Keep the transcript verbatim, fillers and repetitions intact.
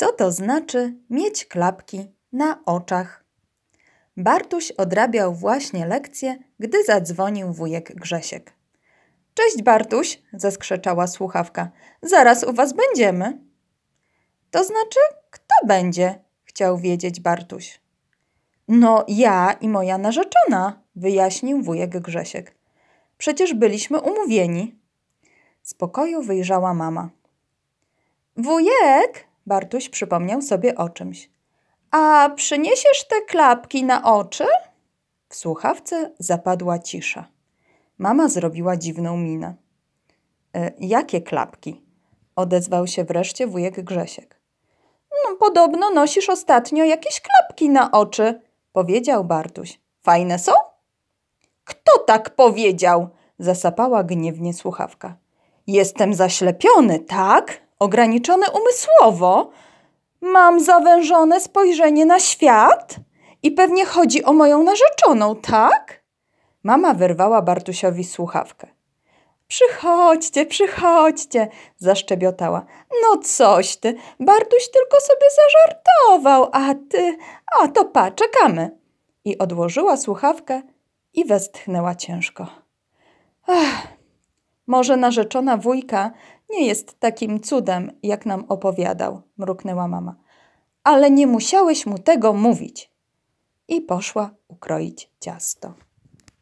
Co to znaczy mieć klapki na oczach? Bartuś odrabiał właśnie lekcję, gdy zadzwonił wujek Grzesiek. Cześć Bartuś, zaskrzeczała słuchawka. Zaraz u was będziemy. To znaczy, kto będzie? Chciał wiedzieć Bartuś. No ja i moja narzeczona, wyjaśnił wujek Grzesiek. Przecież byliśmy umówieni. Z pokoju wyjrzała mama. Wujek, Bartuś przypomniał sobie o czymś. A przyniesiesz te klapki na oczy? W słuchawce zapadła cisza. Mama zrobiła dziwną minę. E, jakie klapki? Odezwał się wreszcie wujek Grzesiek. No, podobno nosisz ostatnio jakieś klapki na oczy, powiedział Bartuś. Fajne są? Kto tak powiedział? Zasapała gniewnie słuchawka. Jestem zaślepiony, tak? Ograniczony umysłowo? Mam zawężone spojrzenie na świat? I pewnie chodzi o moją narzeczoną, tak? Mama wyrwała Bartusiowi słuchawkę. Przychodźcie, przychodźcie, zaszczebiotała. No coś ty, Bartuś tylko sobie zażartował, a ty, a to pa, czekamy. I odłożyła słuchawkę i westchnęła ciężko. Ach, może narzeczona wujka nie jest takim cudem, jak nam opowiadał, mruknęła mama. Ale nie musiałeś mu tego mówić. I poszła ukroić ciasto.